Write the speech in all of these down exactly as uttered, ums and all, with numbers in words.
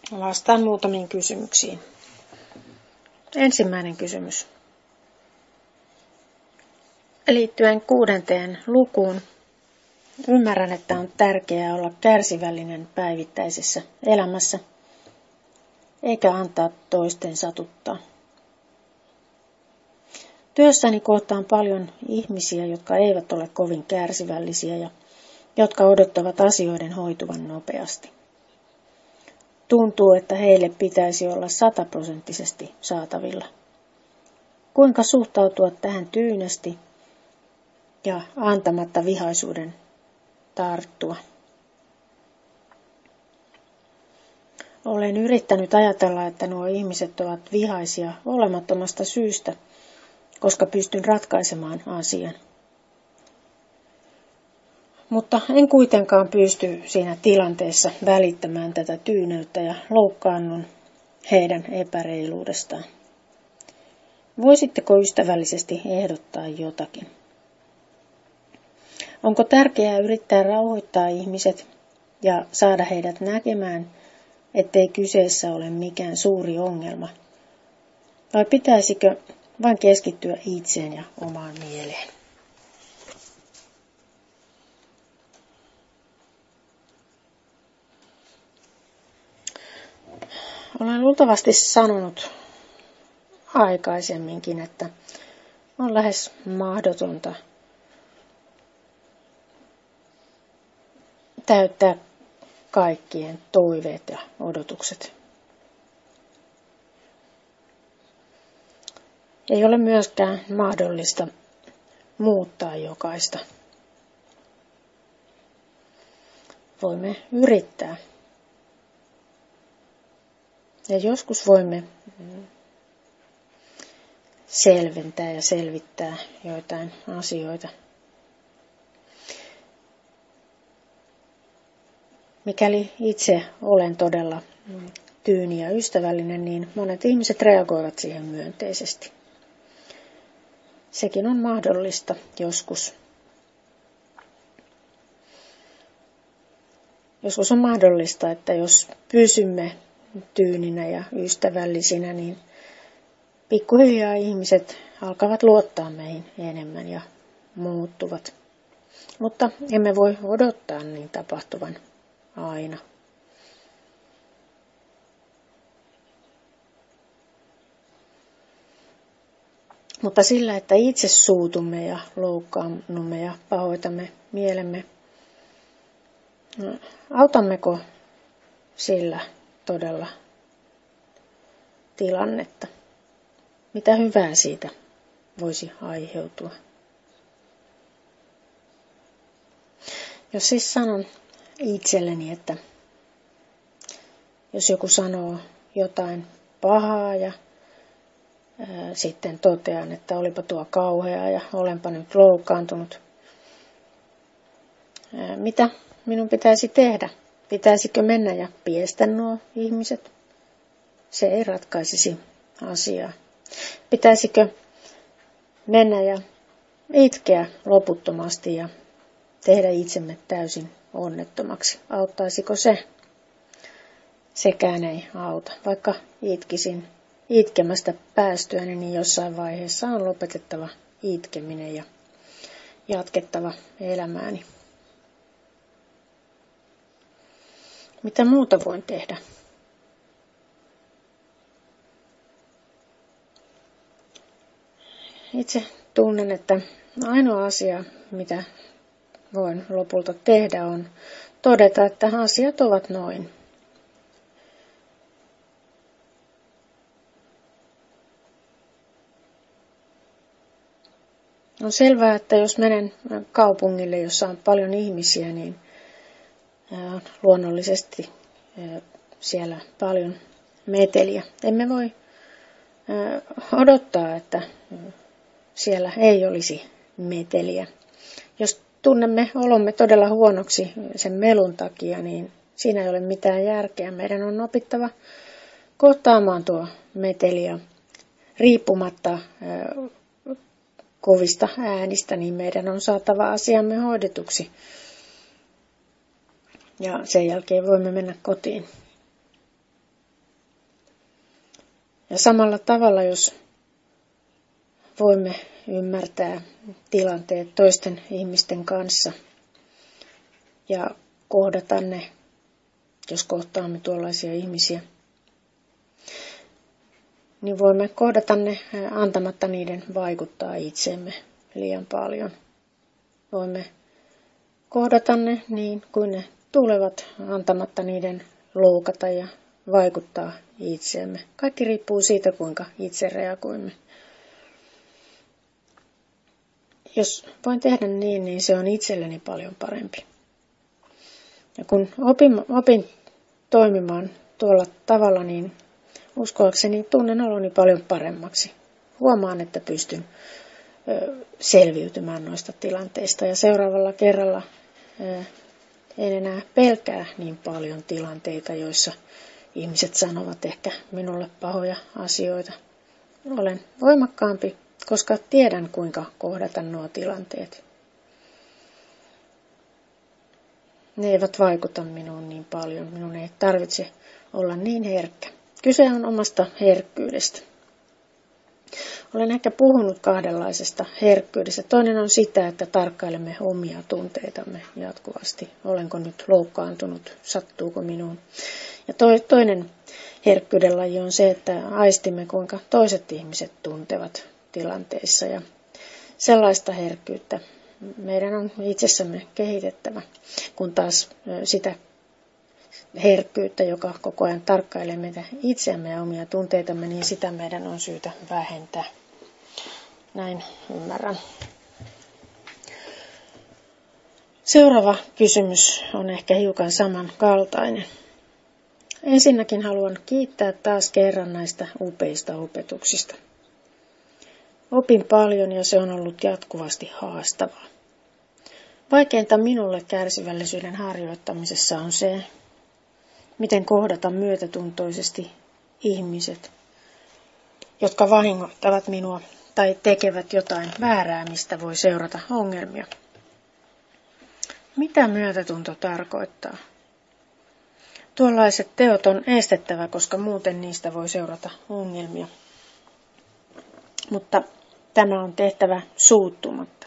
Vastaan muutamiin kysymyksiin. Ensimmäinen kysymys. Liittyen kuudenteen lukuun, ymmärrän, että on tärkeää olla kärsivällinen päivittäisessä elämässä, eikä antaa toisten satuttaa. Työssäni kohtaan paljon ihmisiä, jotka eivät ole kovin kärsivällisiä ja jotka odottavat asioiden hoituvan nopeasti. Tuntuu, että heille pitäisi olla sataprosenttisesti saatavilla. Kuinka suhtautua tähän tyynesti ja antamatta vihaisuuden tarttua? Olen yrittänyt ajatella, että nuo ihmiset ovat vihaisia olemattomasta syystä, koska pystyn ratkaisemaan asian. Mutta en kuitenkaan pysty siinä tilanteessa välittämään tätä tyyneyttä ja loukkaannun heidän epäreiluudestaan. Voisitteko ystävällisesti ehdottaa jotakin? Onko tärkeää yrittää rauhoittaa ihmiset ja saada heidät näkemään, ettei kyseessä ole mikään suuri ongelma? Vai pitäisikö vain keskittyä itseen ja omaan mieleen? Olen luultavasti sanonut aikaisemminkin, että on lähes mahdotonta täyttää kaikkien toiveet ja odotukset. Ei ole myöskään mahdollista muuttaa jokaista. Voimme yrittää. Ja joskus voimme selventää ja selvittää joitain asioita. Mikäli itse olen todella tyyni ja ystävällinen, niin monet ihmiset reagoivat siihen myönteisesti. Sekin on mahdollista joskus. Joskus on mahdollista, että jos pysymme tyyninä ja ystävällisinä, niin pikkuhiljaa ihmiset alkavat luottaa meihin enemmän ja muuttuvat. Mutta emme voi odottaa niin tapahtuvan aina. Mutta sillä, että itse suutumme ja loukkaannumme ja pahoitamme mielemme, autammeko sillä todella tilannetta? Mitä hyvää siitä voisi aiheutua? Jos siis sanon itselleni, että jos joku sanoo jotain pahaa ja ää, sitten totean, että olipa tuo kauhea ja olenpa nyt loukkaantunut, ää, mitä minun pitäisi tehdä? Pitäisikö mennä ja piestä nuo ihmiset? Se ei ratkaisisi asiaa. Pitäisikö mennä ja itkeä loputtomasti ja tehdä itsemme täysin onnettomaksi? Auttaisiko se? Sekään ei auta. Vaikka itkisin itkemästä päästyäni, niin jossain vaiheessa on lopetettava itkeminen ja jatkettava elämääni. Mitä muuta voin tehdä? Itse tunnen, että ainoa asia, mitä voin lopulta tehdä, on todeta, että asiat ovat noin. On selvää, että jos menen kaupungille, jossa on paljon ihmisiä, niin on luonnollisesti siellä paljon meteliä. Emme voi odottaa, että siellä ei olisi meteliä. Jos tunnemme olomme todella huonoksi sen melun takia, niin siinä ei ole mitään järkeä. Meidän on opittava kohtaamaan tuo meteli ja riippumatta kovista äänistä, niin meidän on saatava asiamme hoidetuksi. Ja sen jälkeen voimme mennä kotiin. Ja samalla tavalla, jos voimme ymmärtää tilanteet toisten ihmisten kanssa ja kohdata ne, jos kohtaamme tuollaisia ihmisiä, niin voimme kohdata ne antamatta niiden vaikuttaa itseemme liian paljon. Voimme kohdata ne niin kuin ne tulevat antamatta niiden loukata ja vaikuttaa itseemme. Kaikki riippuu siitä, kuinka itse reagoimme. Jos voin tehdä niin, niin se on itselleni paljon parempi. Ja kun opin, opin toimimaan tuolla tavalla, niin uskoakseni tunnen oloni paljon paremmaksi. Huomaan, että pystyn ö, selviytymään noista tilanteista ja seuraavalla kerralla ö, en enää pelkää niin paljon tilanteita, joissa ihmiset sanovat ehkä minulle pahoja asioita. Olen voimakkaampi, koska tiedän kuinka kohdata nuo tilanteet. Ne eivät vaikuta minuun niin paljon. Minun ei tarvitse olla niin herkkä. Kyse on omasta herkkyydestä. Olen ehkä puhunut kahdenlaisesta herkkyydestä. Toinen on sitä, että tarkkailemme omia tunteitamme jatkuvasti. Olenko nyt loukkaantunut? Sattuuko minuun? Ja toinen herkkyyden laji on se, että aistimme, kuinka toiset ihmiset tuntevat tilanteissa. Ja sellaista herkkyyttä meidän on itsessämme kehitettävä, kun taas sitä herkkyyttä, joka koko ajan tarkkailee meitä itseämme ja omia tunteitamme, niin sitä meidän on syytä vähentää. Näin ymmärrän. Seuraava kysymys on ehkä hiukan samankaltainen. Ensinnäkin haluan kiittää taas kerran näistä upeista opetuksista. Opin paljon ja se on ollut jatkuvasti haastavaa. Vaikeinta minulle kärsivällisyyden harjoittamisessa on se, miten kohdata myötätuntoisesti ihmiset, jotka vahingoittavat minua tai tekevät jotain väärää, mistä voi seurata ongelmia. Mitä myötätunto tarkoittaa? Tuollaiset teot on estettävä, koska muuten niistä voi seurata ongelmia. Mutta tämä on tehtävä suuttumatta.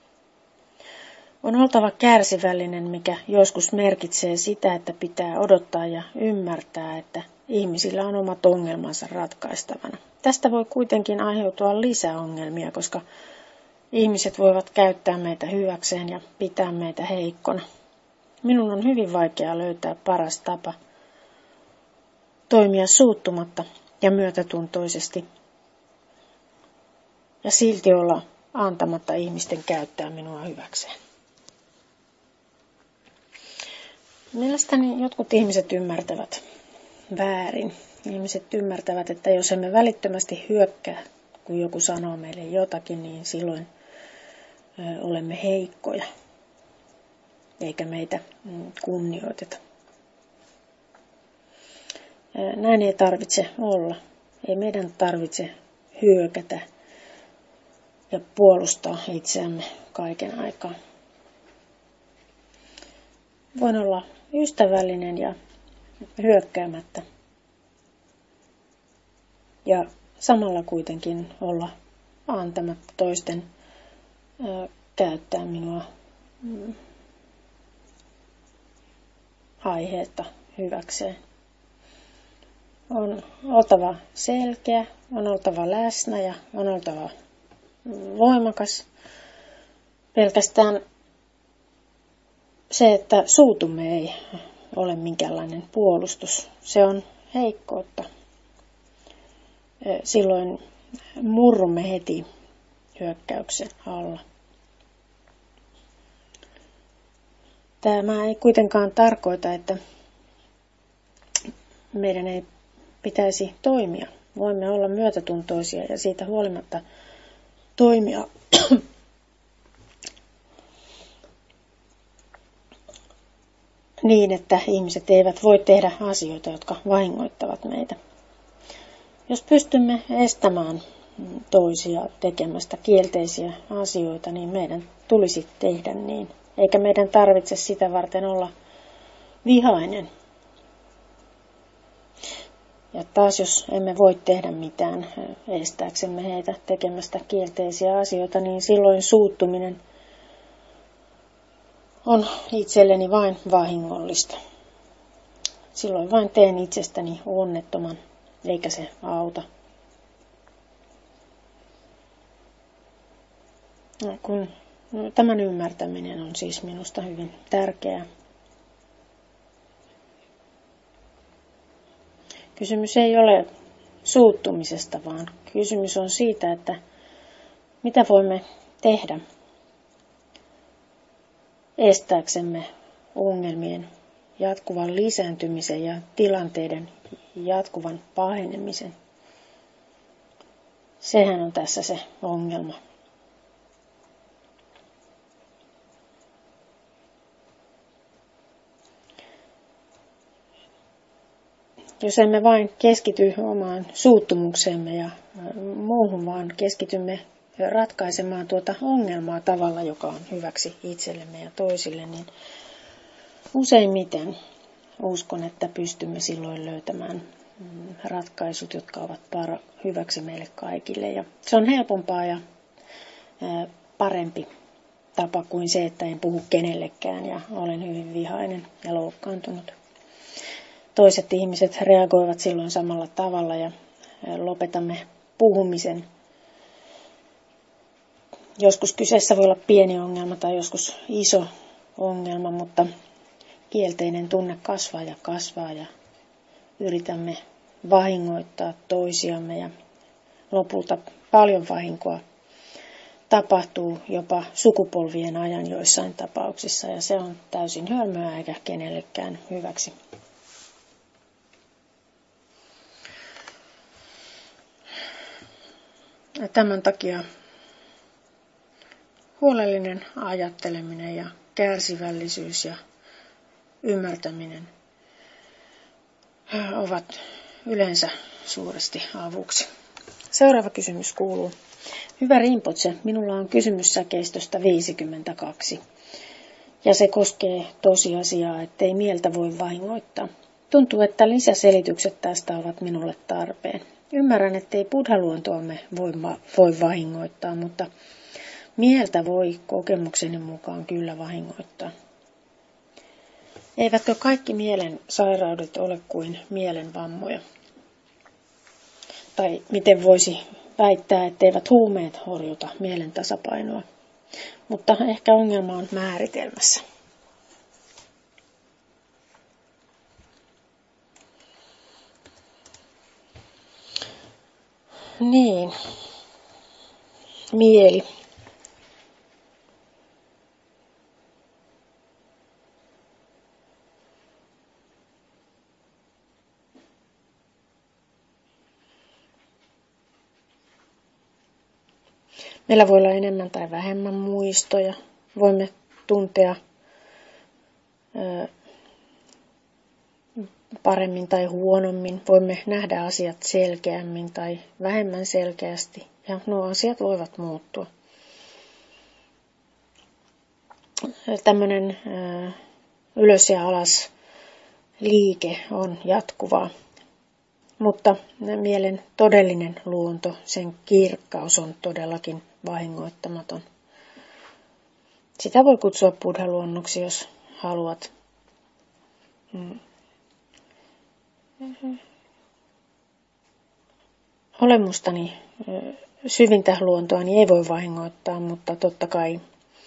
On oltava kärsivällinen, mikä joskus merkitsee sitä, että pitää odottaa ja ymmärtää, että ihmisillä on omat ongelmansa ratkaistavana. Tästä voi kuitenkin aiheutua lisäongelmia, koska ihmiset voivat käyttää meitä hyväkseen ja pitää meitä heikkona. Minun on hyvin vaikea löytää paras tapa toimia suuttumatta ja myötätuntoisesti ja silti olla antamatta ihmisten käyttää minua hyväkseen. Mielestäni jotkut ihmiset ymmärtävät väärin. Ihmiset ymmärtävät, että jos emme välittömästi hyökkää, kun joku sanoo meille jotakin, niin silloin ö, olemme heikkoja, eikä meitä mm, kunnioiteta. Näin ei tarvitse olla. Ei meidän tarvitse hyökätä ja puolustaa itseämme kaiken aikaa. Voin olla ystävällinen ja hyökkäämättä. Ja samalla kuitenkin olla antamatta toisten ö, käyttää minua mm, aiheetta hyväkseen. On oltava selkeä, on oltava läsnä ja on oltava voimakas. Pelkästään se, että suutumme, ei ole minkäänlainen puolustus. Se on heikkoutta. Silloin murrumme heti hyökkäyksen alla. Tämä ei kuitenkaan tarkoita, että meidän ei pitäisi toimia. Voimme olla myötätuntoisia ja siitä huolimatta toimia niin, että ihmiset eivät voi tehdä asioita, jotka vahingoittavat meitä. Jos pystymme estämään toisia tekemästä kielteisiä asioita, niin meidän tulisi tehdä niin. Eikä meidän tarvitse sitä varten olla vihainen. Ja taas jos emme voi tehdä mitään estääksemme heitä tekemästä kielteisiä asioita, niin silloin suuttuminen on itselleni vain vahingollista. Silloin vain teen itsestäni onnettoman, eikä se auta. No, kun no, tämän ymmärtäminen on siis minusta hyvin tärkeää. Kysymys ei ole suuttumisesta, vaan kysymys on siitä, että mitä voimme tehdä estääksemme ongelmien jatkuvan lisääntymisen ja tilanteiden jatkuvan pahenemisen. Sehän on tässä se ongelma. Jos emme vain keskity omaan suuttumukseemme ja muuhun, vaan keskitymme ratkaisemaan tuota ongelmaa tavalla, joka on hyväksi itsellemme ja toisille, niin useimmiten uskon, että pystymme silloin löytämään ratkaisut, jotka ovat para, hyväksi meille kaikille. Ja se on helpompaa ja parempi tapa kuin se, että en puhu kenellekään ja olen hyvin vihainen ja loukkaantunut. Toiset ihmiset reagoivat silloin samalla tavalla ja lopetamme puhumisen. Joskus kyseessä voi olla pieni ongelma tai joskus iso ongelma, mutta kielteinen tunne kasvaa ja kasvaa ja yritämme vahingoittaa toisiamme ja lopulta paljon vahinkoa tapahtuu jopa sukupolvien ajan joissain tapauksissa ja se on täysin hölmöä eikä kenellekään hyväksi. Ja tämän takia huolellinen ajatteleminen ja kärsivällisyys ja ymmärtäminen ovat yleensä suuresti avuksi. Seuraava kysymys kuuluu. Hyvä Rinpoche, minulla on kysymys säkeistöstä viisikymmentäkaksi. Ja se koskee tosiasiaa, ettei mieltä voi vahingoittaa. Tuntuu, että lisäselitykset tästä ovat minulle tarpeen. Ymmärrän, ettei buddhaluontoamme voi, voi vahingoittaa, mutta mieltä voi kokemukseni mukaan kyllä vahingoittaa. Eivätkö kaikki mielen sairaudet ole kuin mielen vammoja? Tai miten voisi väittää, etteivät huumeet horjuta mielen tasapainoa? Mutta ehkä ongelma on määritelmässä. Niin, mieli. Meillä voi olla enemmän tai vähemmän muistoja. Voimme tuntea ö, paremmin tai huonommin. Voimme nähdä asiat selkeämmin tai vähemmän selkeästi. Ja nuo asiat voivat muuttua. Tämmöinen ö, ylös ja alas liike on jatkuvaa. Mutta mielen todellinen luonto, sen kirkkaus on todellakin vahingoittamaton. Sitä voi kutsua buddhaluonnoksi, jos haluat. Olemustani, syvintä luontoani ei voi vahingoittaa, mutta totta kai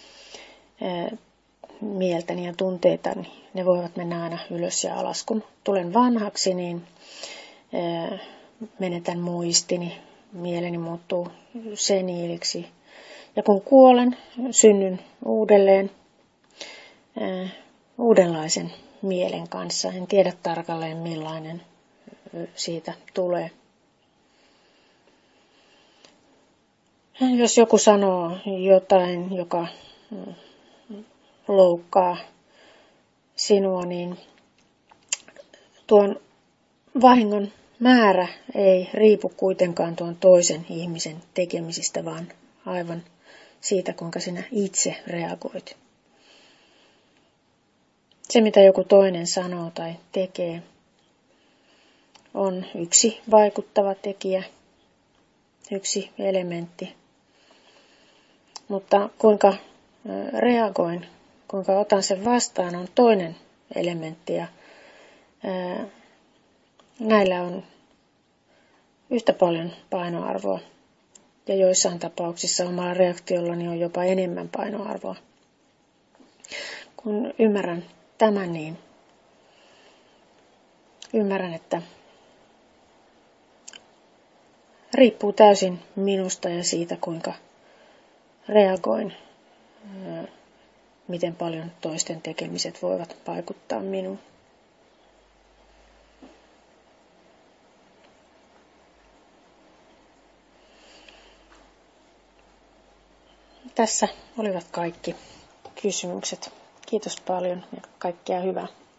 mieltäni ja tunteitani, ne voivat mennä aina ylös ja alas. Kun tulen vanhaksi, niin menetän muistini, mieleni muuttuu seniiliksi. Ja kun kuolen, synnyn uudelleen uudenlaisen mielen kanssa. En tiedä tarkalleen millainen siitä tulee. Jos joku sanoo jotain, joka loukkaa sinua, niin tuon vahingon määrä ei riipu kuitenkaan tuon toisen ihmisen tekemisistä, vaan aivan siitä, kuinka sinä itse reagoit. Se, mitä joku toinen sanoo tai tekee, on yksi vaikuttava tekijä, yksi elementti. Mutta kuinka reagoin, kuinka otan sen vastaan, on toinen elementti. Ja näillä on yhtä paljon painoarvoa. Ja joissain tapauksissa omalla reaktiollani on jopa enemmän painoarvoa. Kun ymmärrän tämän, niin ymmärrän, että riippuu täysin minusta ja siitä, kuinka reagoin, miten paljon toisten tekemiset voivat vaikuttaa minuun. Tässä olivat kaikki kysymykset. Kiitos paljon ja kaikkea hyvää.